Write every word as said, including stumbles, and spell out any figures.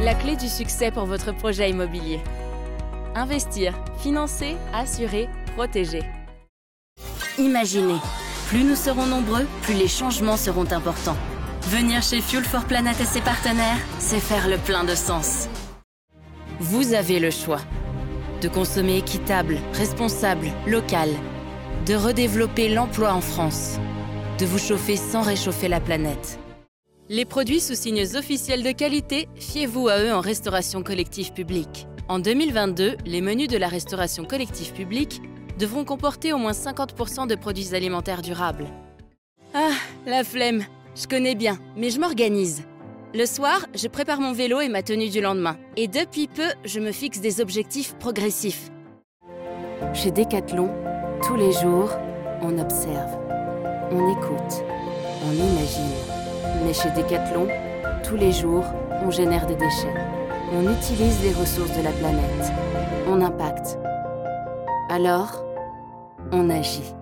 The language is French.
la clé du succès pour votre projet immobilier. Investir, financer, assurer, protéger. Imaginez, plus nous serons nombreux, plus les changements seront importants. Venir chez Fuel for Planet et ses partenaires, c'est faire le plein de sens. Vous avez le choix de consommer équitable, responsable, local, de redévelopper l'emploi en France, de vous chauffer sans réchauffer la planète. Les produits sous signes officiels de qualité, fiez-vous à eux en restauration collective publique. En deux mille vingt-deux, les menus de la restauration collective publique devront comporter au moins cinquante pour cent de produits alimentaires durables. Ah, la flemme, je connais bien, mais je m'organise. Le soir, je prépare mon vélo et ma tenue du lendemain. Et depuis peu, je me fixe des objectifs progressifs. Chez Decathlon, tous les jours, on observe, on écoute, on imagine. Mais chez Decathlon, tous les jours, on génère des déchets. On utilise les ressources de la planète. On impacte. Alors, on agit.